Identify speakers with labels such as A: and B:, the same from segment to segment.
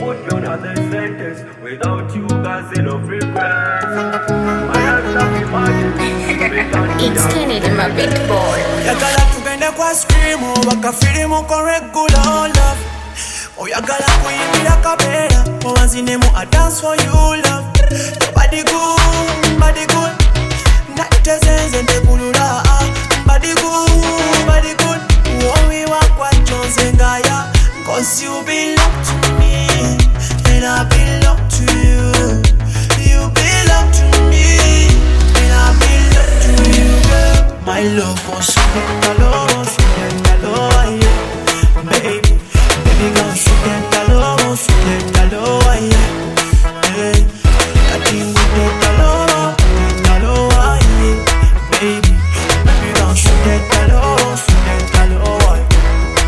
A: put you on the sentence. Without you, cause it of regrets. My life's not emergency.
B: It's turning in my big boy.
C: Yagala tugende kwa screamo bakafirimu ko regular love. Oyagala kuyimbira kabeera owanzinemu a dance for you love. Body good, body good. Natezenze ntekulula. Body good, body good. Wowe wakwa chonze ngaya. Cause you belong to me and I belong to you. You belong to me and I belong to you, girl. My love won't forget the love, yeah. Baby, baby, girl, forget the love, forget the love, yeah. Hey, I think we get the love, yeah. Baby, baby, girl, forget the love, forget the love, yeah.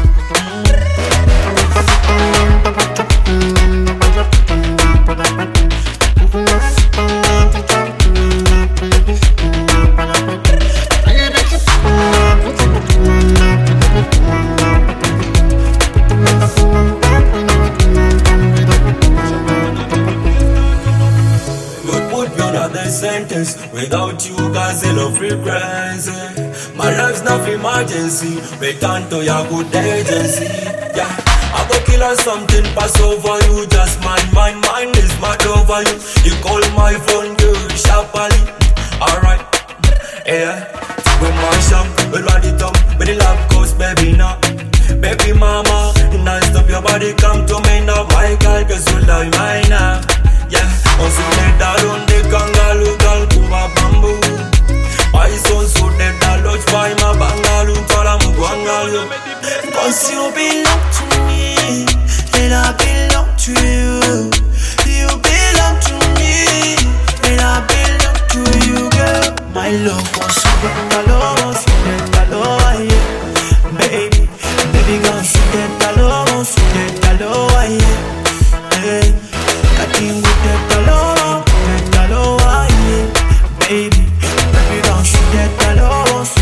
A: Sentence without you, cause I love regrets. My life's not emergency. Return to your good agency. Yeah, I go kill or something, pass over you. Just my mind is mad over you. You call my phone, girl, sharply. Alright, yeah. We mash up, we run it up, with the love goes, baby, now. Baby mama, nice up your body, come to me now. My girl, cause you love mine now. Yeah, also let that on the kangaroo girl kuba bamboo. My son so let that lodge by my bangaloo. Tell I'm bangaloo.
C: Cause you belong to me and I belong to you. You belong to me and I belong to you, girl. My love won't forget the love, yeah. Baby, baby, girl, forget the love, yeah. Hey, I think we get the love, yeah. Baby, baby, don't forget the love.